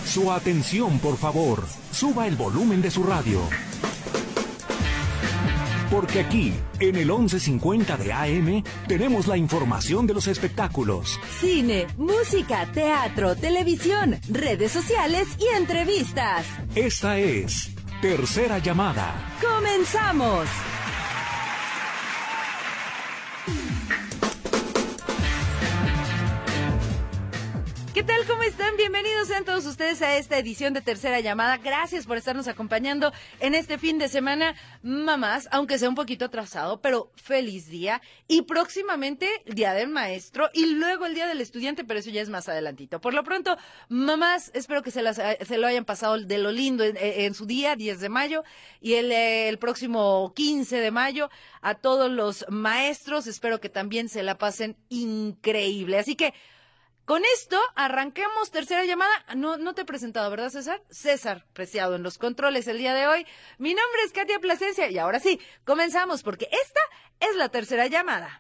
Su atención, por favor. Suba el volumen de su radio. Porque aquí, en el 1150 de AM, tenemos la información de los espectáculos. Cine, música, teatro, televisión, redes sociales y entrevistas. Esta es Tercera Llamada. ¡Comenzamos! ¿Qué tal? ¿Cómo están? Bienvenidos sean todos ustedes a esta edición de Tercera Llamada. Gracias por estarnos acompañando en este fin de semana. Mamás, aunque sea un poquito atrasado, pero feliz día. Y próximamente el Día del Maestro y luego el Día del Estudiante, pero eso ya es más adelantito. Por lo pronto, mamás, espero que se lo hayan pasado de lo lindo en su día, 10 de mayo. Y el próximo 15 de mayo, a todos los maestros, espero que también se la pasen increíble. Así que, con esto, arranquemos Tercera Llamada. No te he presentado, ¿verdad, César? César Preciado en los controles el día de hoy. Mi nombre es Katia Plasencia y ahora sí, comenzamos porque esta es la Tercera Llamada.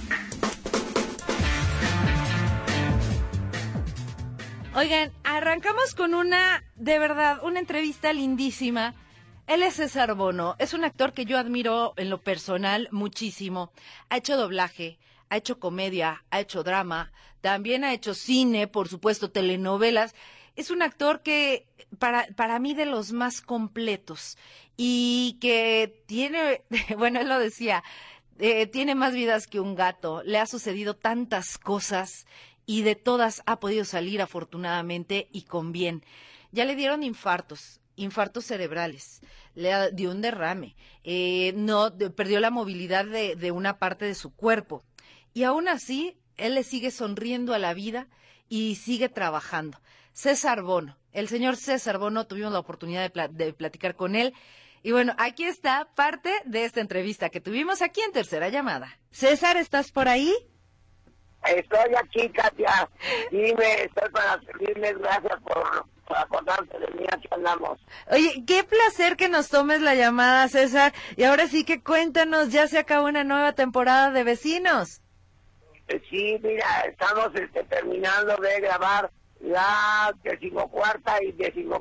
Oigan, arrancamos con de verdad, una entrevista lindísima. Él es César Bono, es un actor que yo admiro en lo personal muchísimo. Ha hecho doblaje, ha hecho comedia, ha hecho drama, también ha hecho cine, por supuesto, telenovelas. Es un actor que, para mí, de los más completos y que tiene, bueno, él lo decía, tiene más vidas que un gato. Le ha sucedido tantas cosas y de todas ha podido salir afortunadamente y con bien. Ya le dieron infartos cerebrales, le dio un derrame, perdió la movilidad de una parte de su cuerpo. Y aún así, él le sigue sonriendo a la vida y sigue trabajando. César Bono, el señor César Bono, tuvimos la oportunidad de platicar con él. Y bueno, aquí está parte de esta entrevista que tuvimos aquí en Tercera Llamada. César, ¿estás por ahí? Estoy aquí, Katia. Dime, estoy para servirles. Gracias por acordarte de mí. Aquí andamos. Oye, qué placer que nos tomes la llamada, César. Y ahora sí que cuéntanos, ya se acabó una nueva temporada de Vecinos. Sí, mira, estamos terminando de grabar la 14ª y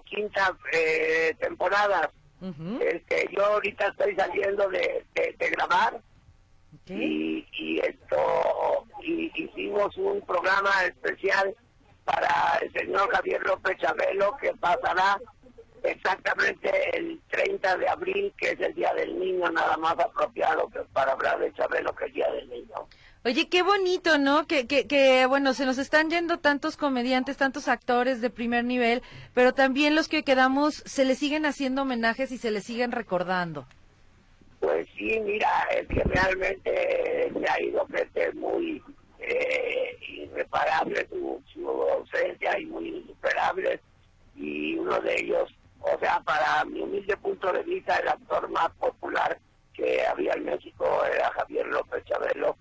15ª temporadas. Uh-huh. Yo ahorita estoy saliendo de grabar. Okay. Y hicimos un programa especial para el señor Javier López Chabelo, que pasará exactamente el 30 de abril, que es el Día del Niño, nada más apropiado que para hablar de Chabelo, que es el Día del Niño. Oye, qué bonito, ¿no? Que bueno, se nos están yendo tantos comediantes, tantos actores de primer nivel, pero también los que quedamos, se les siguen haciendo homenajes y se les siguen recordando. Pues sí, mira, es que realmente me ha ido gente muy irreparable su ausencia y muy insuperable, y uno de ellos, o sea, para mi humilde punto de vista, el actor más popular que había en México era Javier López Chabelo,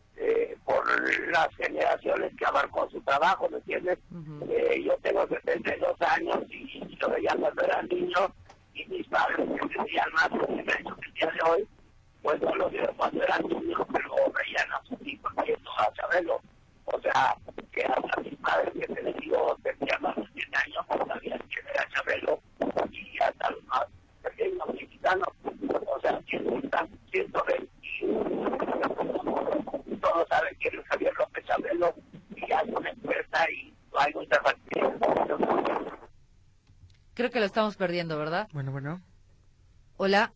por las generaciones que abarcó su trabajo, ¿me entiendes? Uh-huh. Yo tengo 72 años y lo veía cuando era niño, y mis padres que tenían más conocimiento que el día de hoy, pues no lo vieron cuando eran niños, pero veían a sus hijos viendo a Chabelo. O sea, que hasta mis padres que tenían más de 100 años, no sabían quién era Chabelo, y hasta los más pequeños mexicanos, o sea, que están 121, todos saben quién es Javier López Chabelo, y hay una encuesta y hay muchas actividades. Creo que lo estamos perdiendo, ¿verdad? Bueno. Hola,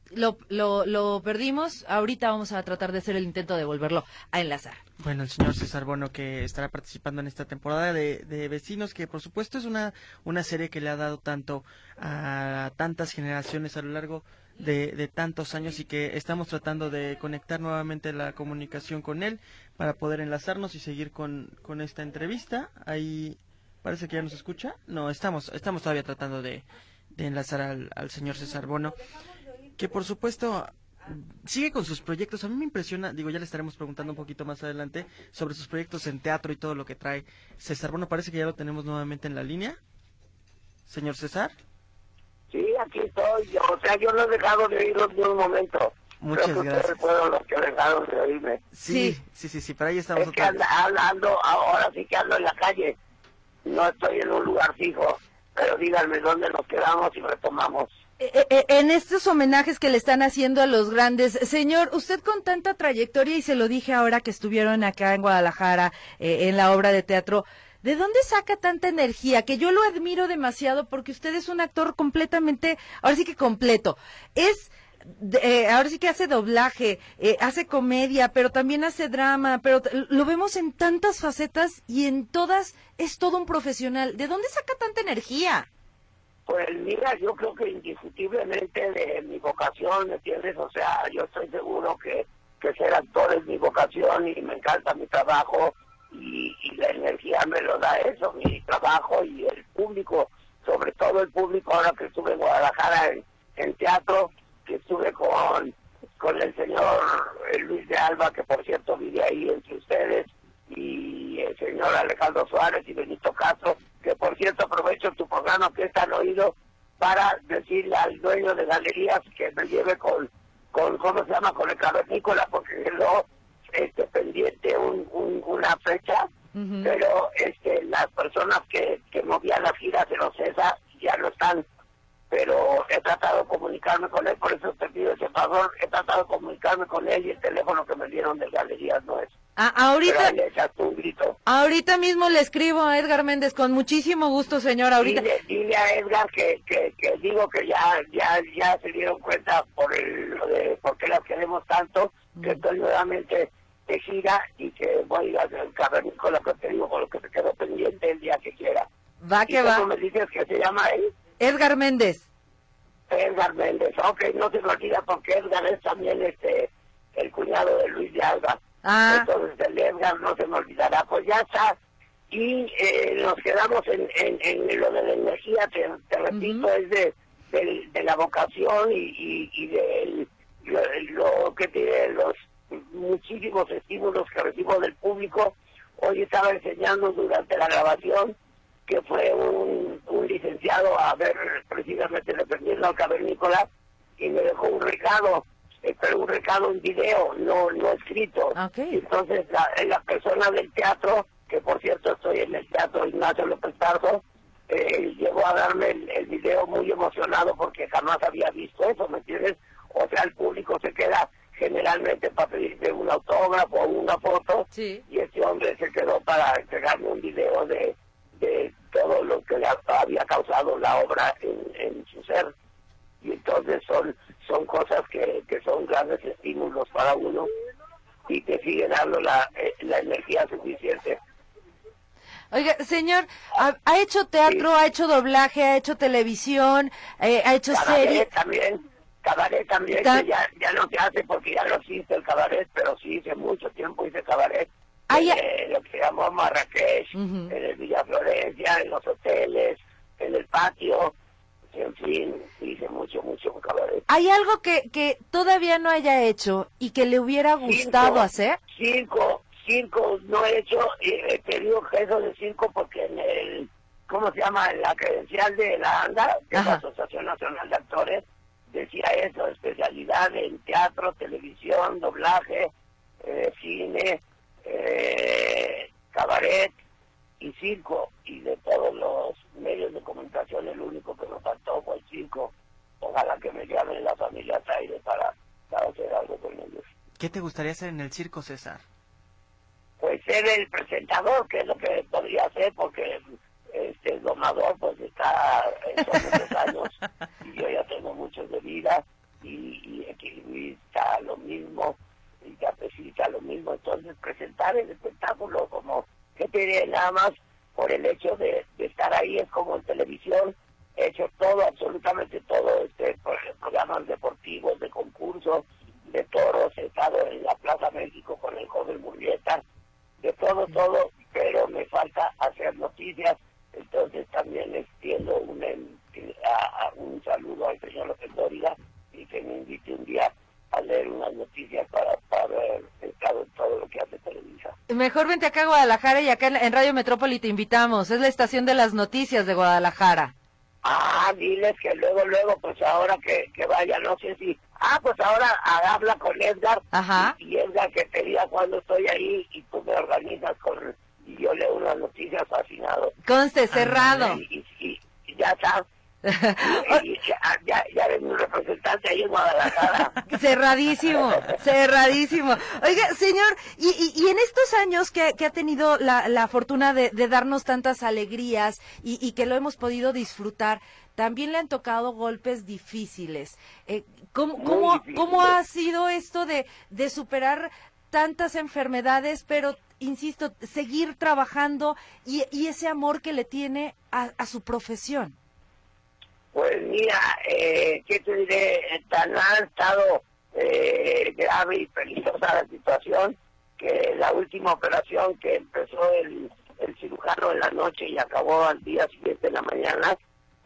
lo perdimos. Ahorita vamos a tratar de hacer el intento de volverlo a enlazar. Bueno, el señor César Bono, que estará participando en esta temporada de Vecinos, que por supuesto es una serie que le ha dado tanto a tantas generaciones a lo largo de tantos años, y que estamos tratando de conectar nuevamente la comunicación con él para poder enlazarnos y seguir con esta entrevista. Ahí parece que ya nos escucha. No, estamos todavía tratando de enlazar al señor César Bono, que por supuesto sigue con sus proyectos. A mí me impresiona, ya le estaremos preguntando un poquito más adelante sobre sus proyectos en teatro y todo lo que trae César Bono. Parece que ya lo tenemos nuevamente en la línea. Señor César. Sí, aquí estoy. O sea, yo no he dejado de oírlos ni un momento. Muchas gracias. Ustedes fueron los que dejaron de oírme. Sí, pero ahí estamos. Es que ando, ahora sí que ando en la calle. No estoy en un lugar fijo. pero díganme dónde nos quedamos y retomamos. En estos homenajes que le están haciendo a los grandes, señor, usted con tanta trayectoria, y se lo dije ahora que estuvieron acá en Guadalajara, en la obra de teatro, ¿de dónde saca tanta energía? Que yo lo admiro demasiado porque usted es un actor completamente, ahora sí que completo. Ahora sí que hace doblaje, hace comedia, pero también hace drama, pero lo vemos en tantas facetas y en todas es todo un profesional. ¿De dónde saca tanta energía? Pues mira, yo creo que indiscutiblemente de mi vocación, ¿me entiendes? O sea, yo estoy seguro que ser actor es mi vocación y me encanta mi trabajo y la energía me lo da eso, mi trabajo y el público, sobre todo el público. Ahora que estuve en Guadalajara en teatro, que estuve con el señor Luis de Alba, que por cierto vive ahí entre ustedes, y el señor Alejandro Suárez y Benito Castro, que por cierto aprovecho tu programa que es tan oído para decirle al dueño de galerías que me lleve con ¿cómo se llama? Con el cavernícola, porque quedó pendiente una fecha, pero las personas que movían las giras de los CESA ya no están, pero he tratado de comunicarme con él, por eso te pido ese favor, he tratado de comunicarme con él y el teléfono que me dieron de galerías no es. Ahorita, le echaste un grito. Ahorita mismo le escribo a Edgar Méndez, con muchísimo gusto, señor. Ahorita. Dile a Edgar que digo que ya se dieron cuenta por qué las queremos tanto, que estoy nuevamente de gira y que voy a ir al cavernícola que te digo, con lo que se quedó pendiente el día que quiera. Va que va. ¿Cómo me dices que se llama él? Edgar Méndez. Edgar Méndez, ok, no se me olvida porque Edgar es también el cuñado de Luis de Alba. Entonces el Edgar no se me olvidará, pues ya está. Y nos quedamos en lo de la energía, te repito, es de la vocación y de lo que tiene los muchísimos estímulos que recibo del público. Hoy estaba enseñando durante la grabación que fue un licenciado a ver precisamente defendiendo al cavernícola y me dejó un recado, pero un recado en video, no escrito. Okay. Entonces la persona del teatro, que por cierto estoy en el Teatro Ignacio López Tarso, llegó a darme el video muy emocionado porque jamás había visto eso, ¿me entiendes? O sea, el público se queda generalmente para pedirte un autógrafo o una foto, sí. Y este hombre se quedó para entregarme un video de todo lo que le había causado la obra en su ser. Y entonces son cosas que son grandes estímulos para uno y que siguen dando la energía suficiente. Oiga, señor, ha hecho teatro, ha hecho doblaje, ha hecho televisión, ha hecho series. Cabaret también, que ya no se hace porque ya no existe el cabaret, pero sí hice mucho tiempo, hice cabaret. Lo que se llamó Marrakech, en el Villa Florencia, en los hoteles, en el patio, en fin, hice mucho cabaret. ¿Hay algo que todavía no haya hecho y que le hubiera gustado hacer? Circo no he hecho, te digo que eso de circo porque en el, ¿cómo se llama? En la credencial de la ANDA, que es la Asociación Nacional de Actores, decía eso, especialidad en teatro, televisión, doblaje, cine, cabaret y circo, y de todos los medios de comunicación el único que me faltó fue el circo. Ojalá que me llamen la familia Taire para hacer algo con ellos. ¿Qué te gustaría hacer en el circo, César? Pues ser el presentador, que es lo que podría hacer, porque el domador pues está en muchos años y yo ya tengo muchos de vida y equilibrista lo mismo y capecita lo mismo. Entonces presentar el espectáculo como que tiene nada más por el hecho de estar ahí, es como en televisión, he hecho todo, absolutamente todo, programas deportivos, de concursos, de toros, he estado en la Plaza México con el joven Murrieta, de todo, pero me falta hacer noticias. Entonces también extiendo un saludo al señor López Dóriga y que me invite un día a leer unas noticias para haber estado en todo lo que hace Televisa. Mejor vente acá a Guadalajara y acá en Radio Metrópoli te invitamos, es la estación de las noticias de Guadalajara. Diles que luego, pues ahora que vaya, no sé si... pues ahora habla con Edgar. Y Edgar que te diga cuando estoy ahí y tú me organizas y yo leo unas noticias fascinado. Conste, cerrado. Y Yasa. Y ya eres mi representante ahí en Guadalajara. Cerradísimo. Oiga, señor, y en estos años que ha tenido la fortuna de darnos tantas alegrías y que lo hemos podido disfrutar, también le han tocado golpes difíciles. ¿Cómo ha sido esto de superar tantas enfermedades, pero, insisto, seguir trabajando y ese amor que le tiene a su profesión? Pues mira, ¿qué te diré? Tan ha estado grave y peligrosa la situación que la última operación que empezó el cirujano en la noche y acabó al día siguiente en la mañana,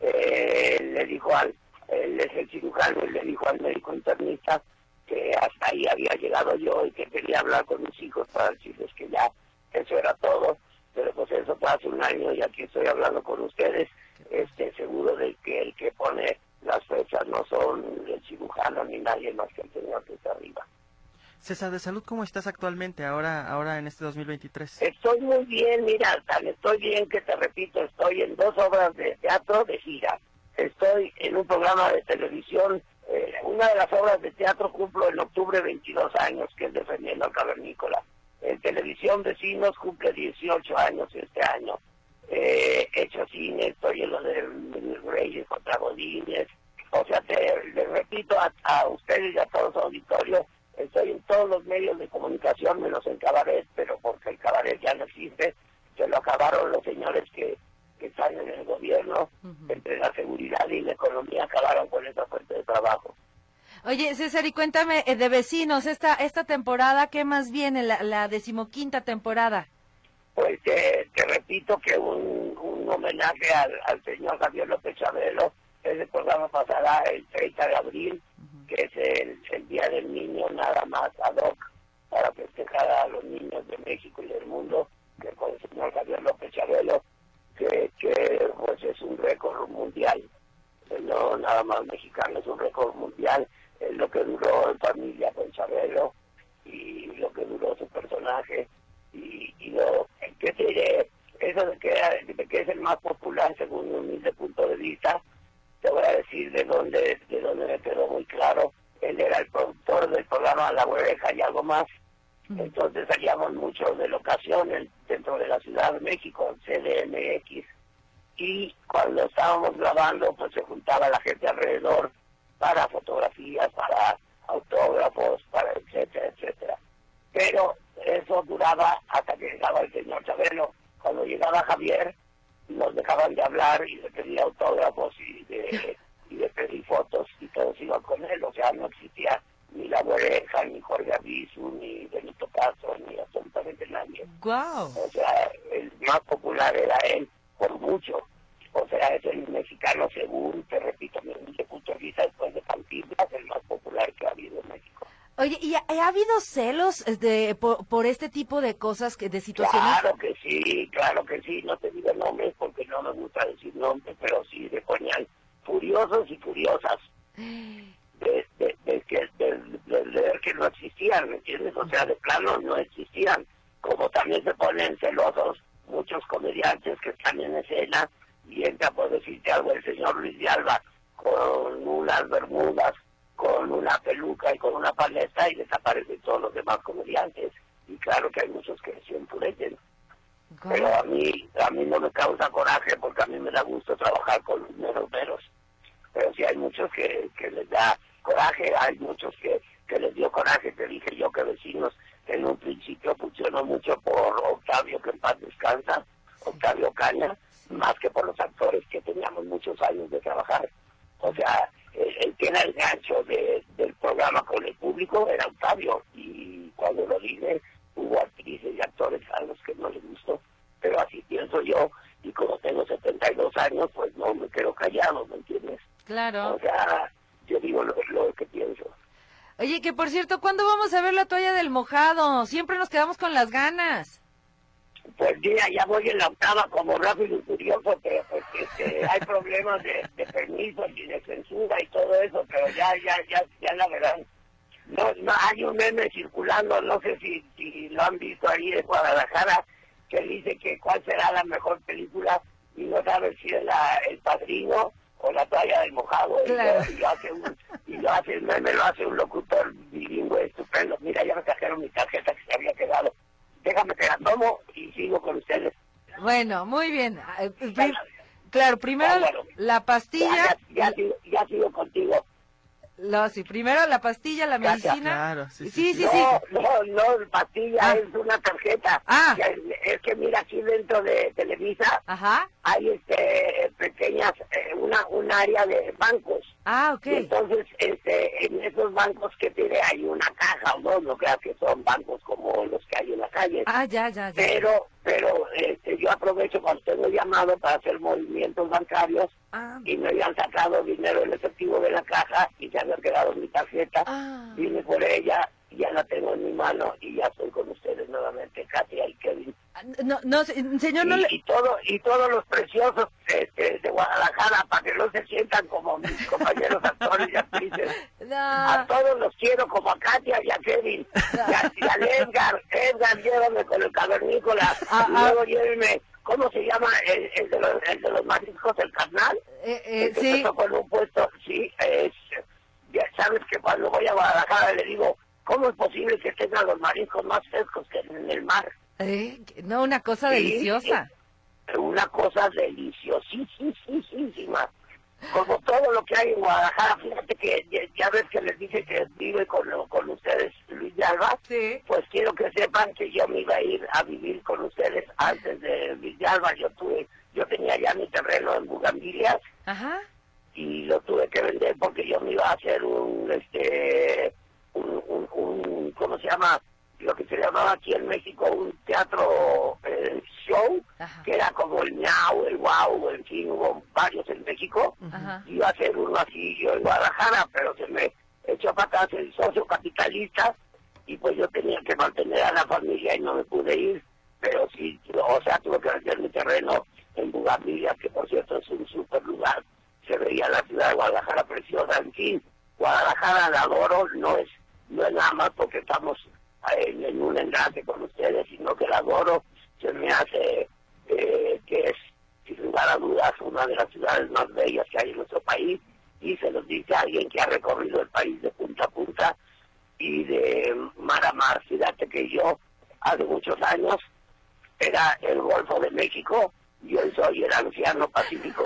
le dijo él es el cirujano, y le dijo al médico internista que hasta ahí había llegado yo y que quería hablar con mis hijos para decirles que ya eso era todo. Pero pues eso fue hace un año y aquí estoy hablando con ustedes, seguro de que el que pone las fechas no son el cirujano ni nadie más que el señor que está arriba. César, de salud, ¿cómo estás actualmente, ahora en este 2023? Estoy muy bien, mira, tan estoy bien que te repito, estoy en 2 obras de teatro de gira. Estoy en un programa de televisión, una de las obras de teatro cumplo en octubre 22 años, que es Defendiendo al Cavernícola. En televisión Vecinos cumple 18 años este año. He hecho cine, estoy en lo de Reyes contra Godínez. O sea, les repito a ustedes y a todos los auditorios, estoy en todos los medios de comunicación, menos en cabaret, pero porque el cabaret ya no existe, se lo acabaron los señores que están en el gobierno, entre la seguridad y la economía acabaron con esa fuente de trabajo. Oye, César, y cuéntame de Vecinos, esta temporada, ¿qué más viene, la 15ª temporada? Pues te repito que un homenaje al señor Javier López Chabelo. Ese programa pasará el 30 de abril, que es el Día del Niño, nada más ad hoc, para festejar a los niños de México y del mundo, que con el señor Javier López Chabelo, que pues es un récord mundial, no nada más mexicano, es un récord mundial, lo que duró en familia con Chabelo y lo que duró su personaje y lo que te diré, eso de que es el más popular según mi humilde punto de vista. Te voy a decir de dónde me quedó muy claro. Él era el productor del programa La Oreja y algo más. Entonces salíamos mucho de locaciones dentro de la Ciudad de México, CDMX, y cuando estábamos grabando pues se juntaba la gente alrededor para fotografías, para autógrafos, para etcétera, etcétera. Pero eso duraba hasta que llegaba el señor Chabelo. Cuando llegaba Javier, nos dejaban de hablar y de pedir autógrafos y de pedir fotos y todos iban con él. O sea, no existía ni La Oreja, ni Jorge Avisu, ni Benito Castro, ni absolutamente nadie. Wow. O sea, el más popular era él, por mucho. O sea, es el mexicano, según, te repito, mi punto de vista, después de Cantinflas, el más popular que ha habido en México. Oye, ¿y ha habido celos por este tipo de cosas, de situaciones? Claro que sí, no te digo nombres porque no me gusta decir nombres, pero sí se ponían furiosos y furiosas de ver que no existían, ¿me entiendes? O sea, de plano no existían, como también se ponen celosos muchos comediantes que están en escena y entra, por decirte algo, el señor Luis de Alba con unas bermudas, con una peluca y con una paleta y desaparecen todos los demás comediantes. Y claro que hay muchos que se enfurecen. Pero a mí no me causa coraje porque a mí me da gusto trabajar con los meros. Pero sí hay muchos que les da coraje, hay muchos que les dio coraje. Te dije yo que Vecinos en un principio funcionó mucho por Octavio, que en paz descansa, Octavio Caña, más que por los actores que teníamos muchos años de trabajar. O sea, el que era el gancho del programa con el público era Octavio, y cuando lo dije hubo actrices y actores a los que no les gustó, pero así pienso yo, y como tengo 72 años, pues no me quedo callado, ¿me entiendes? Claro. O sea, yo digo lo que pienso. Oye, que por cierto, ¿cuándo vamos a ver La Toalla del Mojado? Siempre nos quedamos con las ganas. Pues mira, ya voy en la octava como Rápido y Furioso, pero pues hay problemas de permisos y de censura y todo eso, pero ya la verdad. No, hay un meme circulando, no sé si lo han visto ahí de Guadalajara, que dice que cuál será la mejor película, y no sabes si es el padrino o la toalla del mojado. Claro. Y lo hace el meme, lo hace un locutor bilingüe estupendo. Mira, ya me trajeron mi tarjeta que se había quedado. Déjame que la tomo y sigo con ustedes. Bueno, muy bien. Claro, primero bueno. la pastilla. Ya sigo contigo. Sí, primero la pastilla, la Gracias. medicina. Claro, Sí. No, pastilla es una tarjeta. Ah. Es que mira, aquí dentro de Televisa Ajá. hay pequeñas, un área de bancos. Ah, ok. Y entonces, en esos bancos que tiene hay una caja o dos, no creas que son bancos como los que hay en la calle. Ah, ya. Pero yo aprovecho cuando tengo llamado para hacer movimientos bancarios y me habían sacado dinero en efectivo de la caja y se había quedado mi tarjeta. Vine por ella y ya la tengo en mi mano y ya estoy con ustedes nuevamente, Katia y Kevin. No, señor, no le... Y todos los preciosos de Guadalajara, para que no se sientan como mis compañeros actores y actrices. No. A todos los quiero, como a Katia y a Kevin. Y al Edgar, llévame con el cavernícola. Y luego llévenme, ¿cómo se llama el de los mariscos, el carnal? El que sí. empezó con un puesto, sí, ya sabes que cuando voy a Guadalajara le digo, ¿cómo es posible que tengan los mariscos más frescos que en el mar? No, una cosa deliciosa. Una cosa deliciosísima. Como todo lo que hay en Guadalajara, fíjate que ya ves que les dije que vive con ustedes Luis de Alba. Sí. Pues quiero que sepan que yo me iba a ir a vivir con ustedes antes de Luis de Alba. Yo tenía ya mi terreno en Bugambilias. Ajá. Y lo tuve que vender porque yo me iba a hacer un ¿cómo se llama? Lo que se llamaba aquí en México un teatro show. Ajá. Que era como el Miau, el Wow, en fin, hubo varios en México. Ajá. Iba a hacer uno así yo en Guadalajara, pero se me echó para atrás el socio capitalista y pues yo tenía que mantener a la familia y no me pude ir. Pero sí, o sea, tuve que vender mi terreno en Bugambilias, que por cierto es un super lugar. Se veía la ciudad de Guadalajara preciosa, en fin. Guadalajara la adoro, no es nada más porque estamos en un enlace con ustedes, sino que la adoro. Se me hace que es, sin lugar a dudas, una de las ciudades más bellas que hay en nuestro país, y se los dice alguien que ha recorrido el país de punta a punta y de mar a mar. Fíjate que yo, hace muchos años, era el Golfo de México, y hoy soy el Océano Pacífico.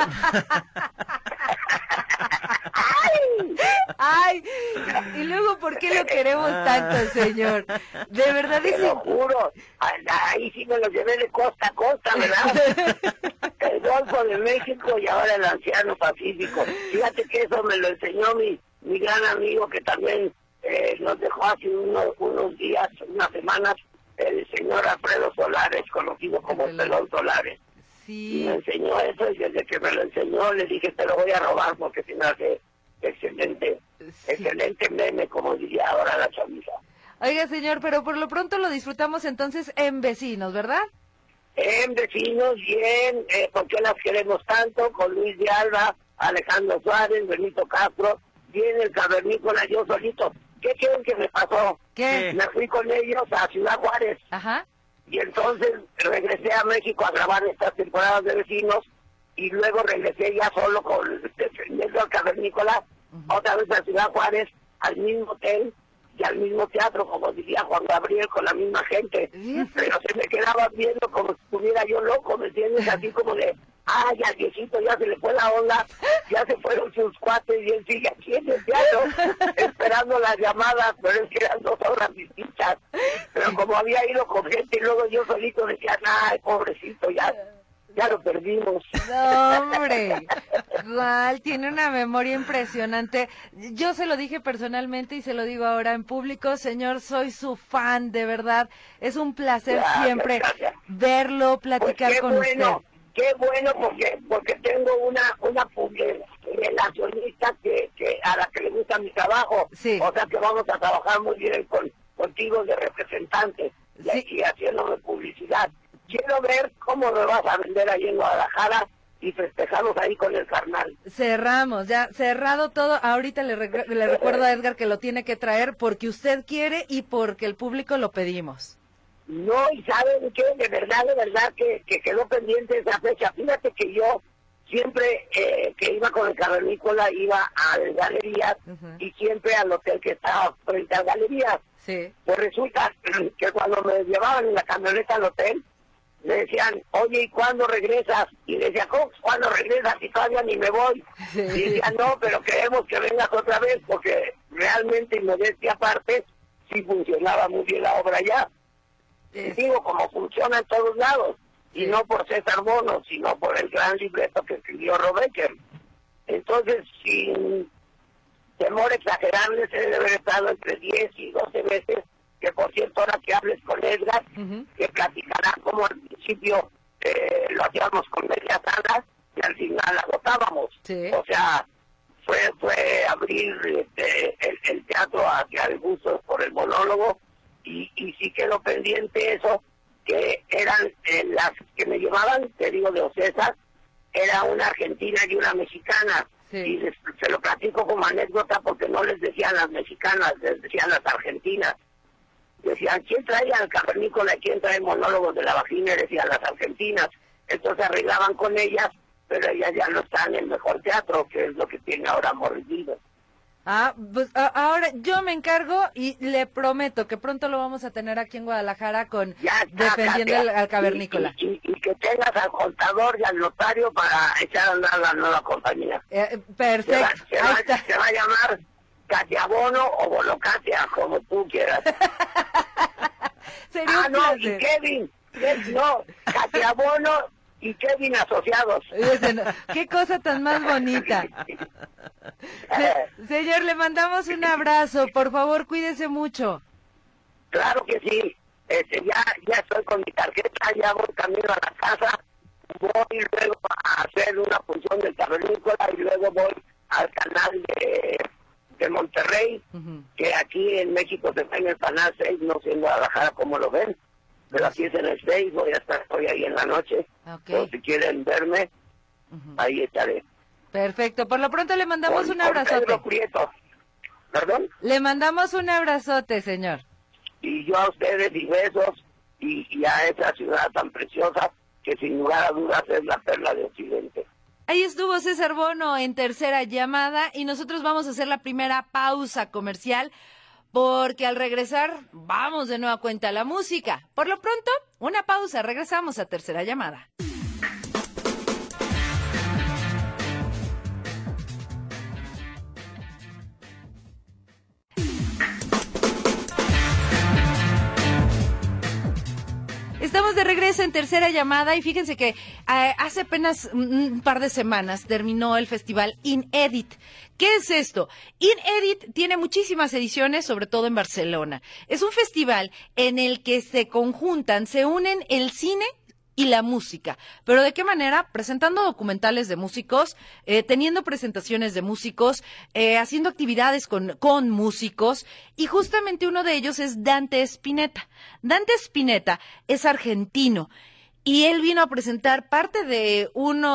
¡Ay! Y luego, ¿por qué lo queremos tanto, señor? De verdad, te lo juro, ahí sí me lo llevé de costa a costa, ¿verdad? El Golfo de México y ahora el Océano Pacífico. Fíjate que eso me lo enseñó mi gran amigo que también nos dejó hace unos días, unas semanas, el señor Alfredo Solares, conocido como Pelón Solares. Sí. Y me enseñó eso y desde que me lo enseñó le dije, te lo voy a robar porque se me hace excelente, excelente meme, como diría ahora la chaviza. Oiga, señor, pero por lo pronto lo disfrutamos entonces en Vecinos, ¿verdad? En Vecinos, bien, porque las queremos tanto, con Luis de Alba, Alejandro Suárez, Benito Castro, bien el cavernícola, yo solito. ¿Qué creen que me pasó? ¿Qué? Me fui con ellos a Ciudad Juárez. Ajá. Y entonces regresé a México a grabar estas temporadas de Vecinos y luego regresé ya solo defendiendo al cavernícola, otra vez a Ciudad Juárez, al mismo hotel y al mismo teatro, como diría Juan Gabriel, con la misma gente. Pero se me quedaban viendo como si estuviera yo loco, ¿me entiendes? Así como de, ay, al viejito ya se le fue la onda, ya se fueron sus cuates y él sigue aquí en el teatro esperando las llamadas, pero es que eran 2 horas distintas. Pero como había ido con gente y luego yo solito decía, ay, pobrecito, ya lo perdimos. No, hombre, igual tiene una memoria impresionante. Yo se lo dije personalmente y se lo digo ahora en público, señor, soy su fan, de verdad. Es un placer siempre verlo, platicar pues con usted. Qué bueno, porque tengo una relacionista que a la que le gusta mi trabajo. Sí. O sea que vamos a trabajar muy bien contigo de representante y haciéndome publicidad. Quiero ver cómo me vas a vender ahí en Guadalajara y festejamos ahí con el carnal. Cerramos, ya cerrado todo. Ahorita le recuerdo a Edgar que lo tiene que traer porque usted quiere y porque el público lo pedimos. No, y ¿saben qué? De verdad que quedó pendiente esa fecha. Fíjate que yo siempre que iba con el cavernícola iba a las galerías y siempre al hotel que estaba frente a las galerías. Sí. Pues resulta que cuando me llevaban en la camioneta al hotel, me decían, oye, ¿y cuándo regresas? Y decía, ¿cómo? ¿Cuándo regresas? Y todavía ni me voy. Sí. Y decía, no, pero queremos que vengas otra vez, porque realmente, modestia aparte, sí funcionaba muy bien la obra ya. Digo, como funciona en todos lados, y no por César Bono, sino por el gran libreto que escribió Robecker. Entonces, sin temor a exagerarles, se debe haber estado entre 10 y 12 veces, que por cierto, ahora que hables con Edgar, que platicará como al principio lo hacíamos con medias salas, y al final agotábamos. Sí. O sea, fue abrir el teatro hacia el gusto por el monólogo, y sí quedó pendiente eso, que eran las que me llevaban, te digo, de Ocesas, era una argentina y una mexicana. Sí. Y se lo platico como anécdota porque no les decían las mexicanas, les decían las argentinas. Decían, ¿quién trae al cavernícola y quién trae monólogos de la vagina? Decían las argentinas. Entonces arreglaban con ellas, pero ellas ya no están en el mejor teatro, que es lo que tiene ahora Morridido. Pues ahora yo me encargo y le prometo que pronto lo vamos a tener aquí en Guadalajara con defendiendo al cavernícola. Y que tengas al contador y al notario para echar a andar la nueva compañía. Perfecto. Se va a llamar Katia Bono o Bono Katia, como tú quieras. Sería un no, placer. y Kevin. No, Katia Bono y Kevin asociados. Qué cosa tan más bonita. Señor, le mandamos un abrazo. Por favor, cuídese mucho. Claro que sí. Ya estoy con mi tarjeta, ya voy camino a la casa. Voy luego a hacer una función del cavernícola y luego voy al canal de Monterrey, que aquí en México se está en el canal 6, no sé en Guadalajara cómo lo ven, pero aquí es en el 6, voy a estar hoy ahí en la noche. Okay. Si quieren verme, ahí estaré. Perfecto, por lo pronto le mandamos un abrazote. Pedro Prieto. ¿Perdón? Le mandamos un abrazote, señor. Y yo a ustedes y besos, y a esa ciudad tan preciosa que sin lugar a dudas es la perla de Occidente. Ahí estuvo César Bono en Tercera Llamada y nosotros vamos a hacer la primera pausa comercial porque al regresar vamos de nueva cuenta a la música. Por lo pronto, una pausa, regresamos a Tercera Llamada. Estamos de regreso en Tercera Llamada y fíjense que hace apenas un par de semanas terminó el festival Inedit. ¿Qué es esto? Inedit tiene muchísimas ediciones, sobre todo en Barcelona. Es un festival en el que se conjuntan, se unen el cine y la música. ¿Pero de qué manera? Presentando documentales de músicos, teniendo presentaciones de músicos, haciendo actividades con músicos, y justamente uno de ellos es Dante Spinetta. Dante Spinetta es argentino, y él vino a presentar parte de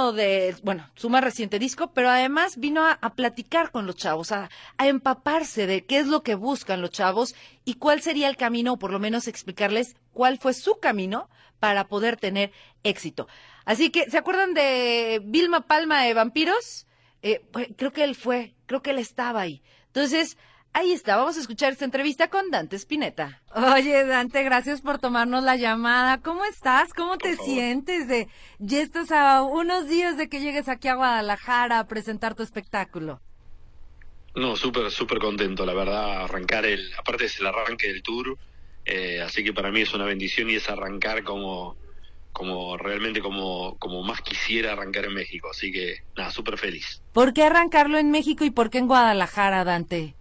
su más reciente disco, pero además vino a platicar con los chavos, a empaparse de qué es lo que buscan los chavos y cuál sería el camino, o por lo menos explicarles cuál fue su camino para poder tener éxito. Así que, ¿se acuerdan de Vilma Palma de Vampiros? Creo que él estaba ahí. Entonces, ahí está, vamos a escuchar esta entrevista con Dante Spinetta. Oye, Dante, gracias por tomarnos la llamada. ¿Cómo estás? ¿Cómo te sientes? Ya estás a unos días de que llegues aquí a Guadalajara a presentar tu espectáculo. No, súper contento, la verdad, aparte es el arranque del tour, así que para mí es una bendición y es arrancar como realmente como más quisiera arrancar en México, así que nada, súper feliz. ¿Por qué arrancarlo en México y por qué en Guadalajara, Dante?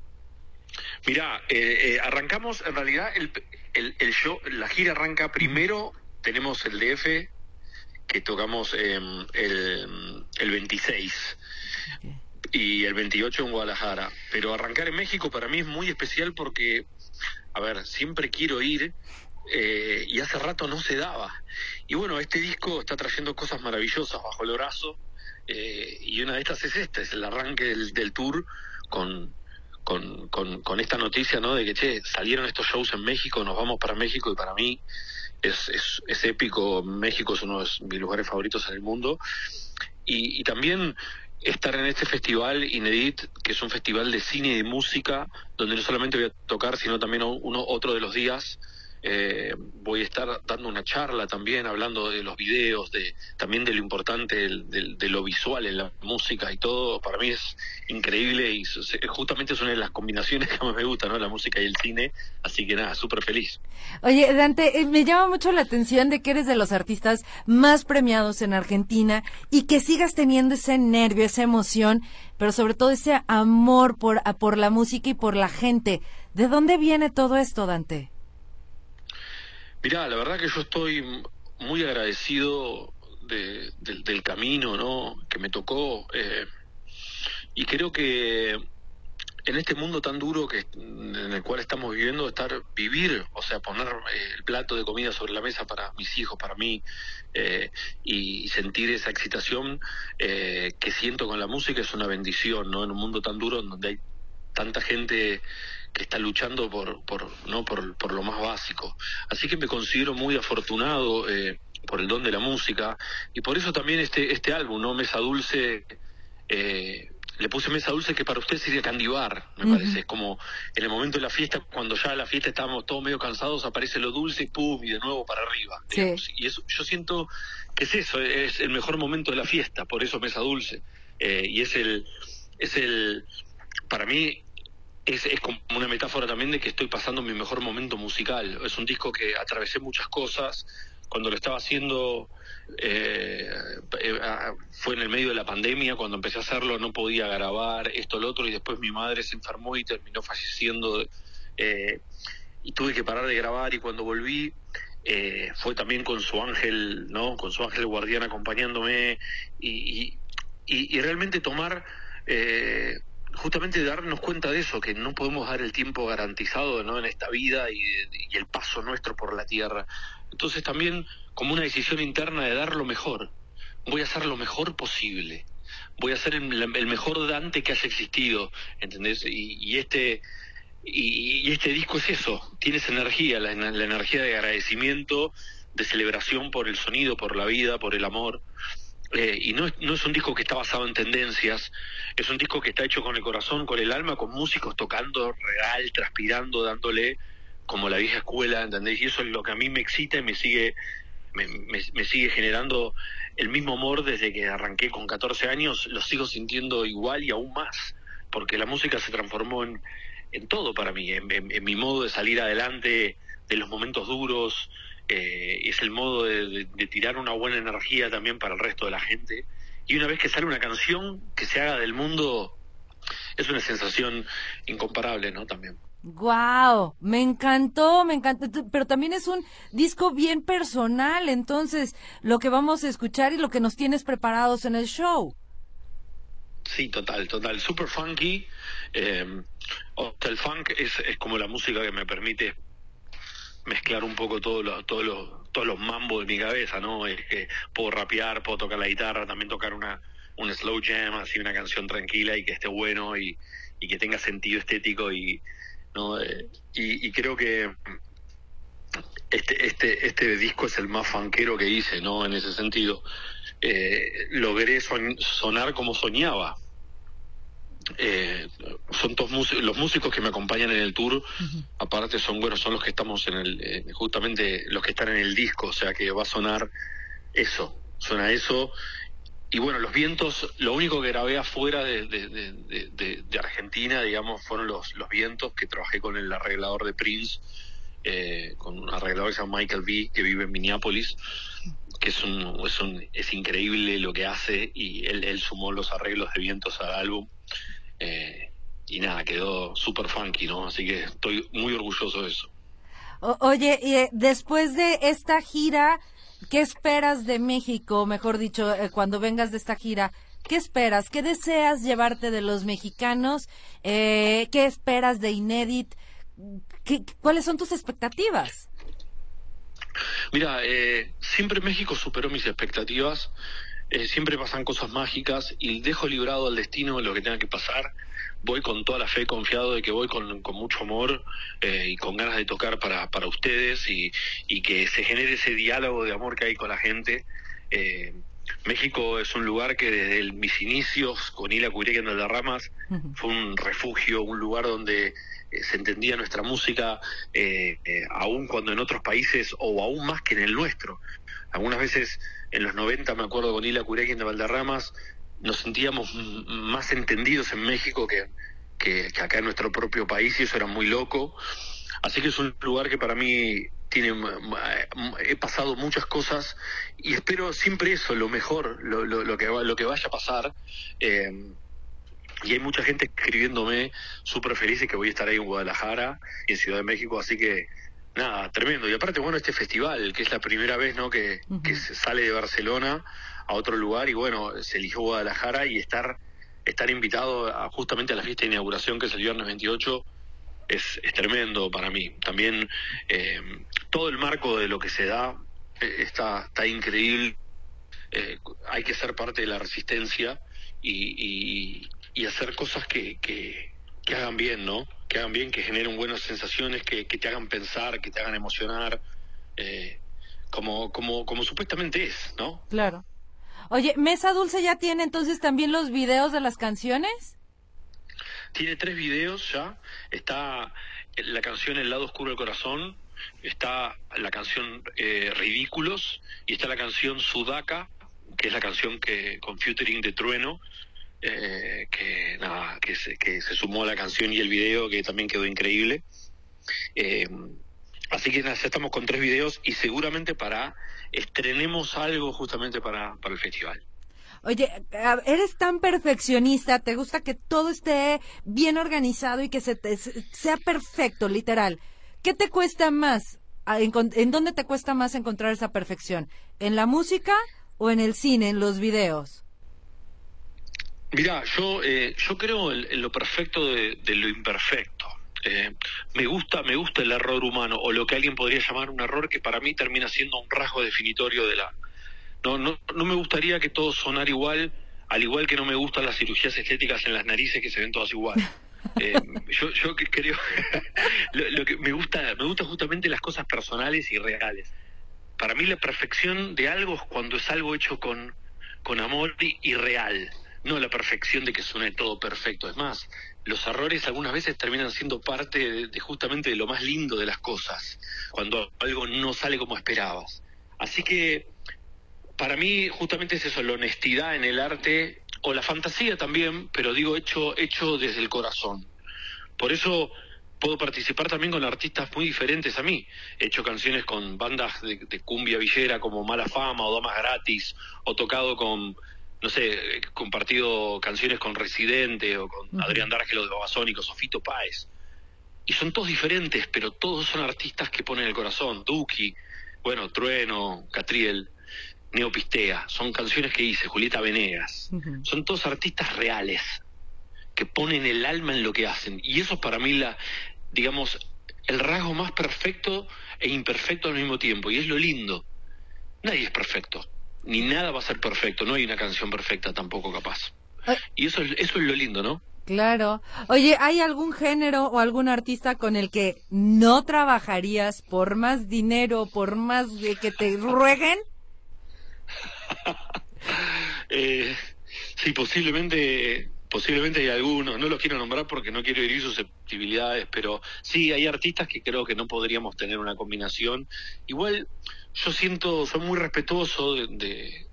Mirá, arrancamos, en realidad el show, la gira arranca primero, tenemos el DF, que tocamos el 26, okay, y el 28 en Guadalajara, pero arrancar en México para mí es muy especial porque, a ver, siempre quiero ir, y hace rato no se daba, y bueno, este disco está trayendo cosas maravillosas bajo el brazo, y una de estas es esta, es el arranque del tour con con esta noticia, ¿no? De que, che, salieron estos shows en México, nos vamos para México, y para mí es épico. México es uno de mis lugares favoritos en el mundo. Y también estar en este festival Inédit, que es un festival de cine y de música, donde no solamente voy a tocar, sino también otro de los días voy a estar dando una charla también, hablando de los videos, también de lo importante de lo visual en la música y todo. Para mí es increíble, y justamente es una de las combinaciones que más me gusta, ¿no? La música y el cine. Así que nada, súper feliz. Oye, Dante, me llama mucho la atención de que eres de los artistas más premiados en Argentina, y que sigas teniendo ese nervio, esa emoción, pero sobre todo ese amor por la música y por la gente. ¿De dónde viene todo esto, Dante? Mirá, la verdad que yo estoy muy agradecido del camino, ¿no?, que me tocó, y creo que en este mundo tan duro en el cual estamos viviendo, vivir, o sea, poner el plato de comida sobre la mesa para mis hijos, para mí, y sentir esa excitación que siento con la música, es una bendición, ¿no? En un mundo tan duro, donde hay tanta gente que está luchando por lo más básico. Así que me considero muy afortunado por el don de la música, y por eso también este álbum, ¿no? Mesa Dulce, le puse Mesa Dulce, que para usted sería Candy Bar, me parece. Es como en el momento de la fiesta, cuando ya la fiesta estábamos todos medio cansados, aparece lo dulce, pum, y de nuevo para arriba. Sí. Y eso, yo siento que es eso, es el mejor momento de la fiesta, por eso Mesa Dulce. Y para mí, es como una metáfora también de que estoy pasando mi mejor momento musical. Es un disco que atravesé muchas cosas. Cuando lo estaba haciendo, fue en el medio de la pandemia. Cuando empecé a hacerlo no podía grabar esto, lo otro, y después mi madre se enfermó y terminó falleciendo, y tuve que parar de grabar. Y cuando volví, fue también con su ángel, ¿no? Con su ángel guardián acompañándome, y realmente tomar... justamente darnos cuenta de eso, que no podemos dar el tiempo garantizado, ¿no?, en esta vida, y el paso nuestro por la tierra. Entonces también como una decisión interna de dar lo mejor. Voy a hacer lo mejor posible. Voy a ser el mejor Dante que haya existido, ¿entendés? Y este disco es eso, tiene esa energía, la energía de agradecimiento, de celebración por el sonido, por la vida, por el amor. Y no es un disco que está basado en tendencias, es un disco que está hecho con el corazón, con el alma, con músicos tocando real, transpirando, dándole como la vieja escuela, ¿entendés? Y eso es lo que a mí me excita y me sigue generando el mismo amor. Desde que arranqué con 14 años, lo sigo sintiendo igual y aún más, porque la música se transformó en todo para mí, en mi modo de salir adelante de los momentos duros. Es el modo de tirar una buena energía también para el resto de la gente. Y una vez que sale una canción que se haga del mundo, es una sensación incomparable, ¿no? También. ¡Guau! Me encantó, pero también es un disco bien personal, entonces, lo que vamos a escuchar y lo que nos tienes preparados en el show. Sí, total, super funky. El funk es como la música que me permite mezclar un poco todos los mambos de mi cabeza, ¿no? Es que puedo rapear, puedo tocar la guitarra, también tocar un slow jam, así una canción tranquila y que esté bueno y que tenga sentido estético, y ¿no? Y creo que este disco es el más funkero que hice, ¿no? En ese sentido, logré sonar como soñaba. Son todos los músicos que me acompañan en el tour. Aparte son los que estamos justamente los que están en el disco, o sea que va a sonar eso, suena eso. Y bueno, los vientos, lo único que grabé afuera de Argentina, digamos, fueron los vientos, que trabajé con el arreglador de Prince, con un arreglador que se llama Michael V, que vive en Minneapolis, que es increíble lo que hace, y él sumó los arreglos de vientos al álbum. Y nada, quedó súper funky, ¿no? Así que estoy muy orgulloso de eso. Oye, y después de esta gira, ¿qué esperas de México? Mejor dicho, cuando vengas de esta gira, ¿qué esperas? ¿Qué deseas llevarte de los mexicanos? ¿Qué esperas de Inédit? ¿Cuáles son tus expectativas? Mira, siempre México superó mis expectativas. siempre pasan cosas mágicas y dejo librado al destino lo que tenga que pasar. Voy con toda la fe, confiado de que voy con mucho amor y con ganas de tocar para ustedes y que se genere ese diálogo de amor que hay con la gente. México es un lugar que desde mis inicios con Ila Curiaki en Valderramas fue un refugio, un lugar donde se entendía nuestra música, aún cuando en otros países, o aún más que en el nuestro. Algunas veces en los 90, me acuerdo, con Ila Curiaki en Valderramas, nos sentíamos más entendidos en México que acá en nuestro propio país, y eso era muy loco. Así que es un lugar que para mí he pasado muchas cosas y espero siempre eso, lo mejor, lo que vaya a pasar. Y hay mucha gente escribiéndome súper felices que voy a estar ahí en Guadalajara y en Ciudad de México, así que nada, tremendo. Y aparte, bueno, este festival, que es la primera vez, ¿no?, que se sale de Barcelona a otro lugar, y bueno, se eligió Guadalajara, y estar invitado justamente a la fiesta de inauguración, que es el viernes 28, es tremendo para mí. También todo el marco de lo que se da está increíble. Hay que ser parte de la resistencia y hacer cosas que hagan bien, ¿no? Que hagan bien, que generen buenas sensaciones, que te hagan pensar, que te hagan emocionar, como supuestamente es, ¿no? Claro. Oye, ¿Mesa Dulce ya tiene entonces también los videos de las canciones? Tiene 3 videos ya. Está la canción El lado oscuro del corazón, está la canción Ridículos, y está la canción Sudaca, que es la canción que con featuring de Trueno, que se sumó a la canción y el video, que también quedó increíble. Así que ya estamos con 3 videos, y seguramente estrenemos algo justamente para el festival. Oye, eres tan perfeccionista, te gusta que todo esté bien organizado y que sea perfecto, literal. ¿Qué te cuesta más? ¿En dónde te cuesta más encontrar esa perfección? ¿En la música o en el cine, en los videos? Mirá, yo creo en lo perfecto de lo imperfecto. Me gusta el error humano, o lo que alguien podría llamar un error, que para mí termina siendo un rasgo definitorio de la... No me gustaría que todo sonara igual, al igual que no me gustan las cirugías estéticas en las narices que se ven todas igual. Yo creo lo que me gusta justamente las cosas personales y reales. Para mí la perfección de algo es cuando es algo hecho con amor y real, no la perfección de que suene todo perfecto. Es más, los errores algunas veces terminan siendo parte de justamente de lo más lindo de las cosas, cuando algo no sale como esperabas. Así que para mí justamente es eso, la honestidad en el arte, o la fantasía también, pero digo hecho desde el corazón. Por eso puedo participar también con artistas muy diferentes a mí. He hecho canciones con bandas de cumbia villera como Mala Fama o Damas Gratis, o tocado con, no sé, compartido canciones con Residente o con Adrián D'Argelo de Babasónicos o Fito Páez. Y son todos diferentes, pero todos son artistas que ponen el corazón. Duki, bueno, Trueno, Catriel, Neopistea, son canciones que hice, Julieta Venegas. Son todos artistas reales, que ponen el alma en lo que hacen. Y eso es para mí digamos, el rasgo más perfecto e imperfecto al mismo tiempo. Y es lo lindo. Nadie es perfecto, ni nada va a ser perfecto. No hay una canción perfecta tampoco, capaz. Y eso es lo lindo, ¿no? Claro. Oye, ¿hay algún género o algún artista con el que no trabajarías por más dinero, por más de que te rueguen? Sí, posiblemente hay algunos, no los quiero nombrar porque no quiero herir susceptibilidades, pero sí, hay artistas que creo que no podríamos tener una combinación. Igual yo soy muy respetuoso de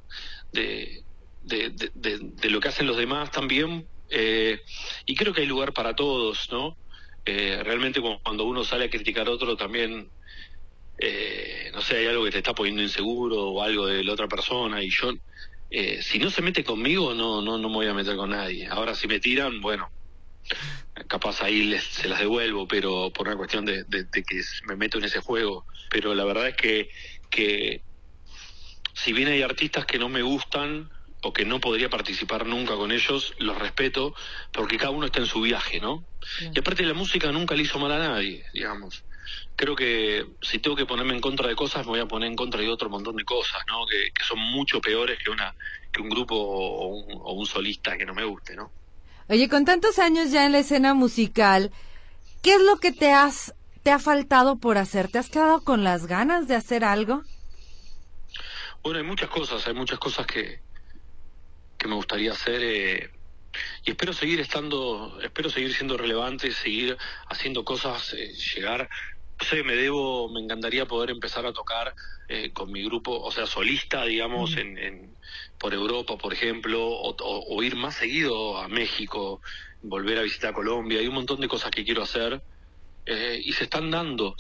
lo que hacen los demás también, y creo que hay lugar para todos, ¿no? Realmente cuando uno sale a criticar a otro también, no sé, hay algo que te está poniendo inseguro o algo de la otra persona, y yo, si no se mete conmigo, no me voy a meter con nadie. Ahora si me tiran, bueno, capaz ahí se las devuelvo, pero por una cuestión de que me meto en ese juego. Pero la verdad es que si bien hay artistas que no me gustan o que no podría participar nunca con ellos, los respeto, porque cada uno está en su viaje, ¿no? Y aparte la música nunca le hizo mal a nadie, digamos. creo que si tengo que ponerme en contra de cosas, me voy a poner en contra de otro montón de cosas, ¿no? Que son mucho peores que un grupo o un solista que no me guste, ¿no? Oye, con tantos años ya en la escena musical, ¿qué es lo que te ha faltado por hacer? ¿Te has quedado con las ganas de hacer algo? Bueno, hay muchas cosas que me gustaría hacer, y espero seguir siendo relevante, seguir haciendo cosas, llegar, no sé, me encantaría poder empezar a tocar con mi grupo, o sea, solista, digamos, por Europa, por ejemplo, o ir más seguido a México, volver a visitar Colombia. Hay un montón de cosas que quiero hacer, y se están dando,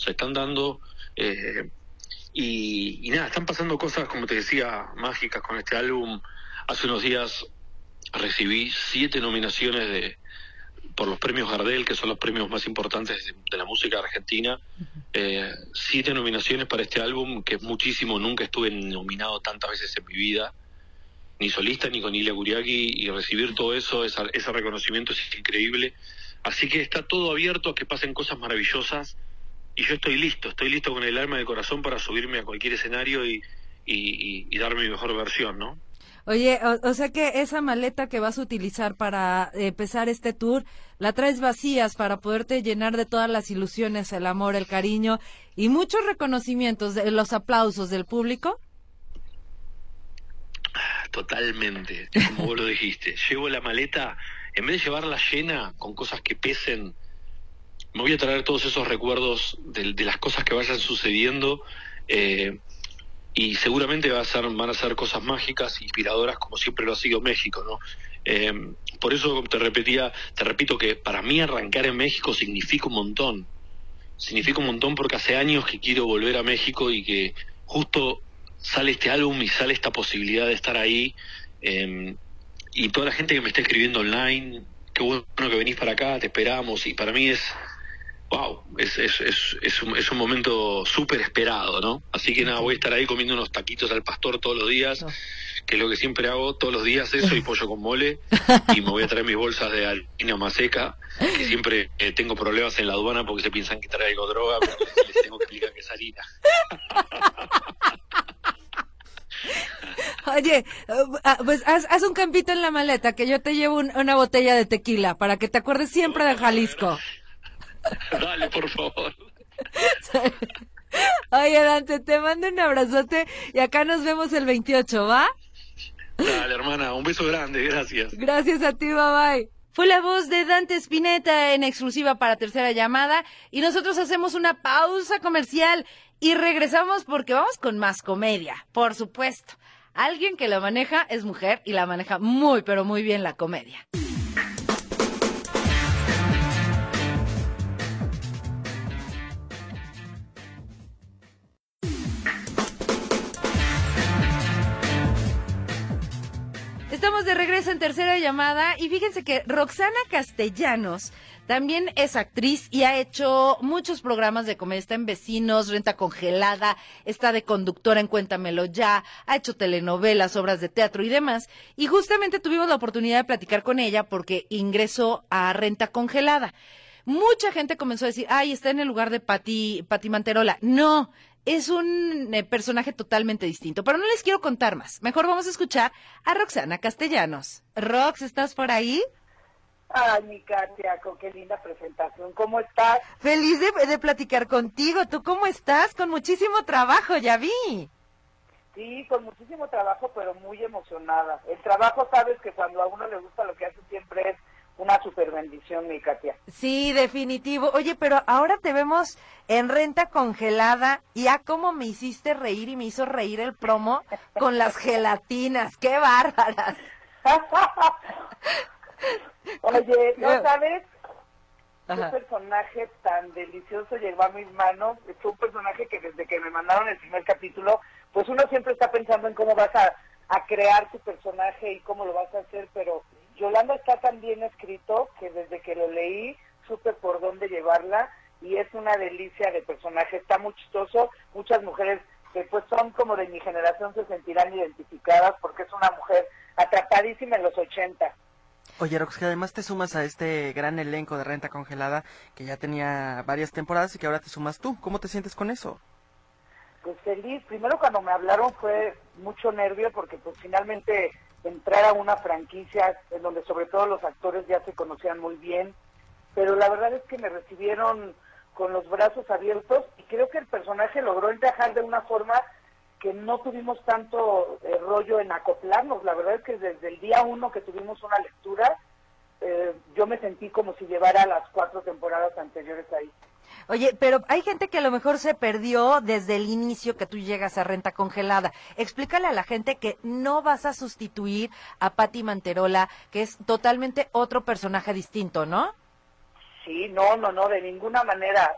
y nada, están pasando cosas, como te decía, mágicas con este álbum. Hace unos días recibí 7 nominaciones por los premios Gardel, que son los premios más importantes de la música argentina. 7 nominaciones para este álbum, que es muchísimo. Nunca estuve nominado tantas veces en mi vida, ni solista ni con Ilia Kuriaki, y recibir todo eso, ese reconocimiento es increíble. Así que está todo abierto a que pasen cosas maravillosas, y yo estoy listo con el alma y el corazón para subirme a cualquier escenario y dar mi mejor versión, ¿no? Oye, o sea que esa maleta que vas a utilizar para empezar este tour, la traes vacías para poderte llenar de todas las ilusiones, el amor, el cariño y muchos reconocimientos, de los aplausos del público. Totalmente, como vos lo dijiste. Llevo la maleta, en vez de llevarla llena con cosas que pesen, me voy a traer todos esos recuerdos de las cosas que vayan sucediendo, y seguramente van a ser cosas mágicas, inspiradoras, como siempre lo ha sido México, ¿no? Por eso te repito que para mí arrancar en México significa un montón porque hace años que quiero volver a México, y que justo sale este álbum y sale esta posibilidad de estar ahí, y toda la gente que me está escribiendo online, qué bueno que venís para acá, te esperamos, y para mí es un momento súper esperado, ¿no? Así que nada, voy a estar ahí comiendo unos taquitos al pastor todos los días, que es lo que siempre hago todos los días, eso y pollo con mole, y me voy a traer mis bolsas de harina maseca, que siempre tengo problemas en la aduana porque se piensan que traigo droga, pero les tengo que explicar que es harina. Oye, pues haz un campito en la maleta, que yo te llevo una botella de tequila para que te acuerdes siempre de Jalisco. Dale, por favor. Oye, Dante, te mando un abrazote y acá nos vemos el 28, ¿va? Dale, hermana, un beso grande, gracias. Gracias a ti, bye bye. Fue la voz de Dante Spinetta en exclusiva para Tercera Llamada, y nosotros hacemos una pausa comercial y regresamos porque vamos con más comedia, por supuesto. Alguien que la maneja es mujer y la maneja muy, pero muy bien la comedia. Estamos de regreso en Tercera Llamada y fíjense que Roxana Castellanos también es actriz y ha hecho muchos programas de comedia. Está en Vecinos, Renta Congelada, está de conductora en Cuéntamelo Ya, ha hecho telenovelas, obras de teatro y demás. Y justamente tuvimos la oportunidad de platicar con ella porque ingresó a Renta Congelada. Mucha gente comenzó a decir, ay, está en el lugar de Pati Manterola. No, es un personaje totalmente distinto, pero no les quiero contar más. Mejor vamos a escuchar a Roxana Castellanos. Rox, ¿estás por ahí? Ay, mi Katia, qué linda presentación. ¿Cómo estás? Feliz de platicar contigo. ¿Tú cómo estás? Con muchísimo trabajo, ya vi. Sí, con muchísimo trabajo, pero muy emocionada. El trabajo, sabes que cuando a uno le gusta lo que hace siempre es una super bendición, mi Katia. Sí, definitivo. Oye, pero ahora te vemos en Renta Congelada y a cómo me hiciste reír y me hizo reír el promo con las gelatinas. ¡Qué bárbaras! Oye, ¿no sabes qué personaje tan delicioso llegó a mis manos? Fue un personaje que desde que me mandaron el primer capítulo, pues uno siempre está pensando en cómo vas a crear tu personaje y cómo lo vas a hacer, pero Yolanda está tan bien escrito que desde que lo leí supe por dónde llevarla y es una delicia de personaje, está muy chistoso. Muchas mujeres que pues son como de mi generación se sentirán identificadas porque es una mujer atrapadísima en los 80. Oye, Rox, que además te sumas a este gran elenco de Renta Congelada que ya tenía varias temporadas y que ahora te sumas tú. ¿Cómo te sientes con eso? Pues feliz. Primero cuando me hablaron fue mucho nervio porque pues finalmente entrar a una franquicia en donde sobre todo los actores ya se conocían muy bien, pero la verdad es que me recibieron con los brazos abiertos y creo que el personaje logró encajar de una forma que no tuvimos tanto rollo en acoplarnos. La verdad es que desde el día 1 que tuvimos una lectura, yo me sentí como si llevara las 4 temporadas anteriores ahí. Oye, pero hay gente que a lo mejor se perdió desde el inicio que tú llegas a Renta Congelada. Explícale a la gente que no vas a sustituir a Patti Manterola, que es totalmente otro personaje distinto, ¿no? Sí, no, de ninguna manera.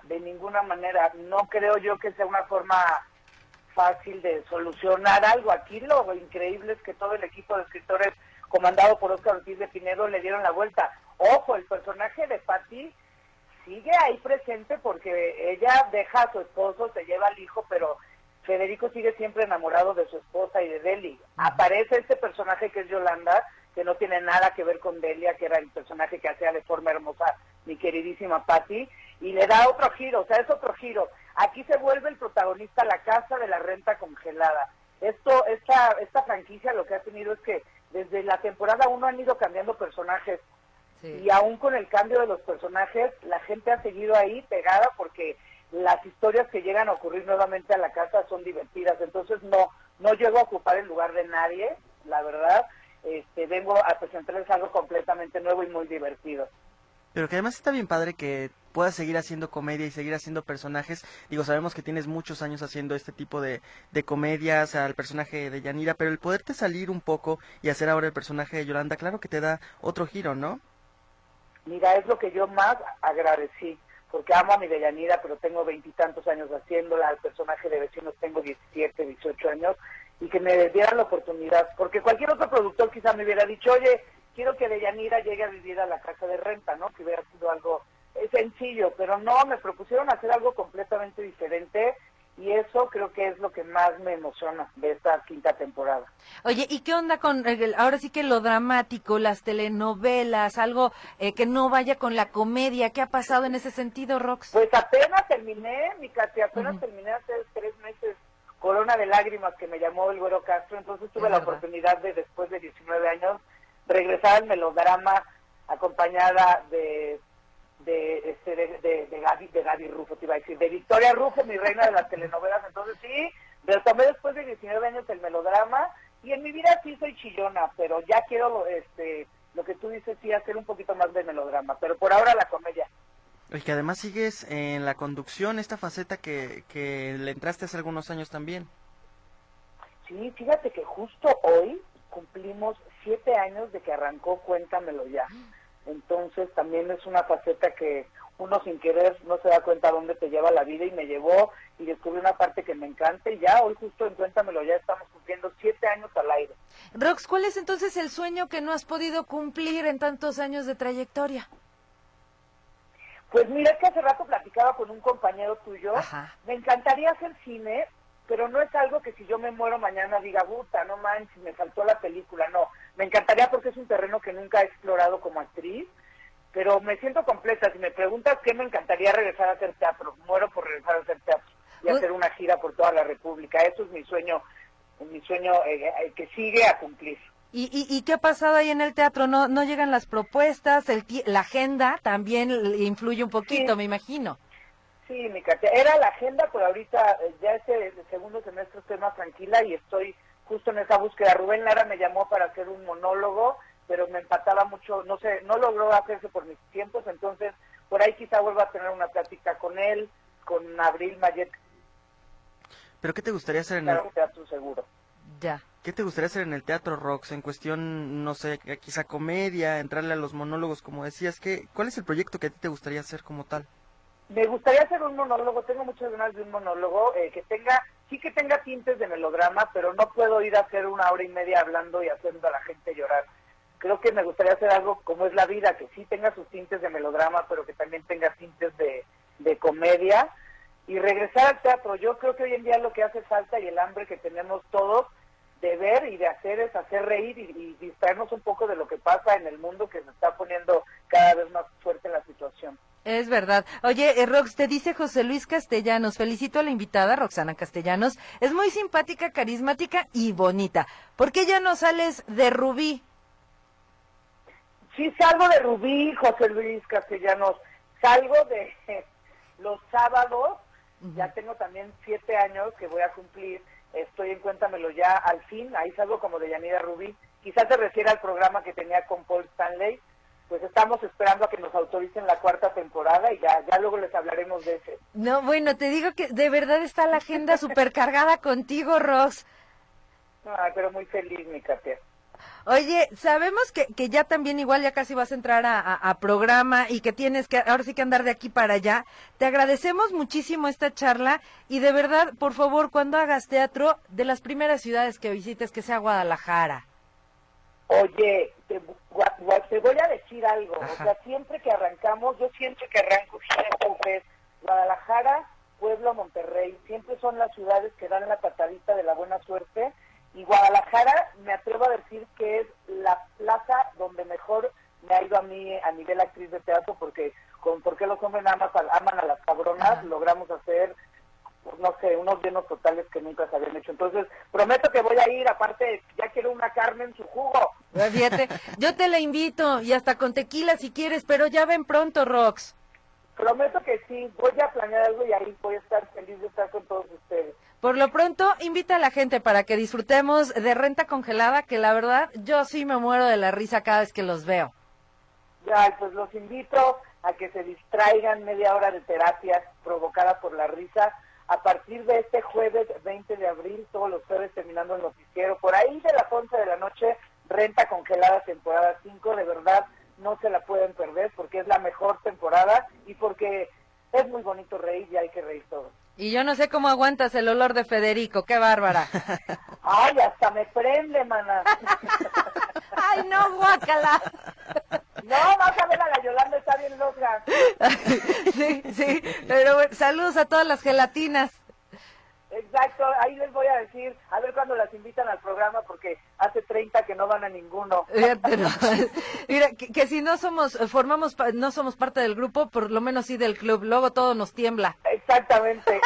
No creo yo que sea una forma fácil de solucionar algo. Aquí lo increíble es que todo el equipo de escritores comandado por Óscar Ortiz de Pinedo le dieron la vuelta. Ojo, el personaje de Patti sigue ahí presente porque ella deja a su esposo, se lleva al hijo, pero Federico sigue siempre enamorado de su esposa y de Deli. Aparece este personaje que es Yolanda, que no tiene nada que ver con Delia, que era el personaje que hacía de forma hermosa mi queridísima Patti, y le da otro giro, o sea, es otro giro. Aquí se vuelve el protagonista la casa de la Renta Congelada. Esta franquicia lo que ha tenido es que desde la temporada 1 han ido cambiando personajes. Sí. Y aún con el cambio de los personajes, la gente ha seguido ahí pegada porque las historias que llegan a ocurrir nuevamente a la casa son divertidas. Entonces no llego a ocupar el lugar de nadie, la verdad. Vengo a presentarles algo completamente nuevo y muy divertido. Pero que además está bien padre que puedas seguir haciendo comedia y seguir haciendo personajes. Digo, sabemos que tienes muchos años haciendo este tipo de comedias, al personaje de Yanira, pero el poderte salir un poco y hacer ahora el personaje de Yolanda, claro que te da otro giro, ¿no? Mira, es lo que yo más agradecí, porque amo a mi Deyanira, pero tengo 20 y tantos años haciéndola. Al personaje de Vecinos tengo 17, 18 años, y que me dieran la oportunidad, porque cualquier otro productor quizá me hubiera dicho, oye, quiero que Deyanira llegue a vivir a la casa de renta, ¿no? Que hubiera sido algo sencillo, pero no, me propusieron hacer algo completamente diferente, y eso creo que es lo que más me emociona de esta quinta temporada. Oye, ¿y qué onda con, ahora sí que lo dramático, las telenovelas, algo que no vaya con la comedia? ¿Qué ha pasado en ese sentido, Rox? Pues apenas terminé, mi Katy, terminé hace 3 meses Corona de Lágrimas, que me llamó el Güero Castro, entonces tuve la oportunidad de, después de 19 años, regresar al melodrama acompañada de Gaby Rufo, te iba a decir, de Victoria Rufo, mi reina de las telenovelas. Entonces sí, retomé después de 19 años el melodrama, y en mi vida sí soy chillona, pero ya quiero, lo que tú dices, sí, hacer un poquito más de melodrama, pero por ahora la comedia. Y que además sigues en la conducción, esta faceta que le entraste hace algunos años también. Sí, fíjate que justo hoy cumplimos 7 años de que arrancó Cuéntamelo Ya. Entonces también es una faceta que uno sin querer no se da cuenta dónde te lleva la vida, y me llevó y descubrí una parte que me encanta, y ya hoy justo en Cuéntamelo Ya estamos cumpliendo 7 años al aire. Rox, ¿cuál es entonces el sueño que no has podido cumplir en tantos años de trayectoria? Pues mira, es que hace rato platicaba con un compañero tuyo. Ajá. Me encantaría hacer cine, pero no es algo que si yo me muero mañana diga, puta, no manches, me faltó la película. No, me encantaría porque es un terreno que nunca he explorado como actriz, pero me siento completa. Si me preguntas qué me encantaría, regresar a hacer teatro. Muero por regresar a hacer teatro y hacer una gira por toda la República. Eso es mi sueño que sigue a cumplir. ¿Y qué ha pasado ahí en el teatro? ¿No llegan las propuestas? La agenda también influye un poquito, sí, me imagino. Sí, mi Katia, era la agenda, pero ahorita ya el segundo semestre estoy más tranquila y estoy justo en esa búsqueda. Rubén Lara me llamó para hacer un monólogo, pero me empataba mucho, no logró hacerse por mis tiempos, entonces por ahí quizá vuelva a tener una plática con él, con Abril Mayet. ¿Pero qué te gustaría hacer en el teatro seguro? Ya. ¿Qué te gustaría hacer en el teatro, Rox? En cuestión, no sé, quizá comedia, entrarle a los monólogos, como decías. ¿Cuál es el proyecto que a ti te gustaría hacer como tal? Me gustaría hacer un monólogo, tengo muchas ganas de un monólogo que tenga tintes de melodrama, pero no puedo ir a hacer 1 hora y media hablando y haciendo a la gente llorar. Creo que me gustaría hacer algo como es la vida, que sí tenga sus tintes de melodrama, pero que también tenga tintes de comedia, y regresar al teatro. Yo creo que hoy en día lo que hace falta, y el hambre que tenemos todos, de ver y de hacer es hacer reír y distraernos un poco de lo que pasa en el mundo, que se está poniendo cada vez más fuerte la situación. Es verdad. Oye, Rox, te dice José Luis Castellanos, felicito a la invitada, Roxana Castellanos, es muy simpática, carismática y bonita. ¿Por qué ya no sales de Rubí? Sí, salgo de Rubí, José Luis Castellanos, salgo de los sábados, ya tengo también 7 años que voy a cumplir, estoy en Cuéntamelo Ya al fin, ahí salgo como de Yanira Rubí, quizás se refiere al programa que tenía con Paul Stanley, pues estamos esperando a que nos autoricen la 4ª temporada y ya luego les hablaremos de ese. No, bueno, te digo que de verdad está la agenda súper cargada contigo, Rox. Ay, pero muy feliz, mi Katia. Oye, sabemos que ya también igual ya casi vas a entrar a programa y que tienes que ahora sí que andar de aquí para allá. Te agradecemos muchísimo esta charla y de verdad, por favor, cuando hagas teatro, de las primeras ciudades que visites, que sea Guadalajara. Oye, te voy a decir algo. Ajá. O sea, siempre que arrancamos, yo siempre que arranco, entonces, Guadalajara, Puebla, Monterrey, siempre son las ciudades que dan la patadita de la buena suerte. Y Guadalajara, me atrevo a decir que es la plaza donde mejor me ha ido a mí a nivel actriz de teatro, porque con ¿Por qué los hombres nada más aman a las cabronas? Ajá. Logramos hacer, pues, no sé, unos llenos totales que nunca se habían hecho. Entonces, prometo que voy a ir, aparte, ya quiero una carne en su jugo. Fíjate, yo te la invito, y hasta con tequila si quieres, pero ya ven pronto, Rox. Prometo que sí, voy a planear algo y ahí voy a estar feliz de estar con todos ustedes. Por lo pronto, invita a la gente para que disfrutemos de Renta Congelada, que la verdad, yo sí me muero de la risa cada vez que los veo. Ya, pues los invito a que se distraigan, media hora de terapia provocada por la risa, a partir de este jueves 20 de abril, todos los jueves terminando el noticiero, por ahí de las 11 de la noche, Renta Congelada temporada 5, de verdad no se la pueden perder porque es la mejor temporada y porque es muy bonito reír y hay que reír todos. Y yo no sé cómo aguantas el olor de Federico, qué bárbara. Ay, hasta me prende, mana. Ay, no, guácala. No, vas a ver a la Yolanda, está bien loca. Sí, pero bueno, saludos a todas las gelatinas. Exacto, ahí les voy a decir, a ver cuándo las invitan al programa, porque hace 30 que no van a ninguno. Mira, que si no somos parte del grupo, por lo menos sí del club, luego todo nos tiembla. Exactamente.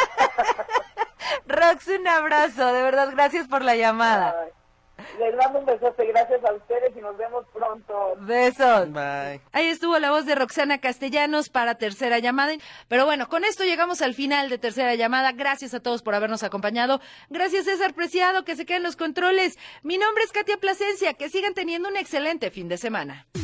Rox, un abrazo, de verdad, gracias por la llamada. Ay. Les mando un besote, gracias a ustedes y nos vemos pronto. Besos. Bye. Ahí estuvo la voz de Roxana Castellanos para Tercera Llamada. Pero bueno, con esto llegamos al final de Tercera Llamada. Gracias a todos por habernos acompañado. Gracias César Preciado, que se queden los controles. Mi nombre es Katia Plasencia. Que sigan teniendo un excelente fin de semana.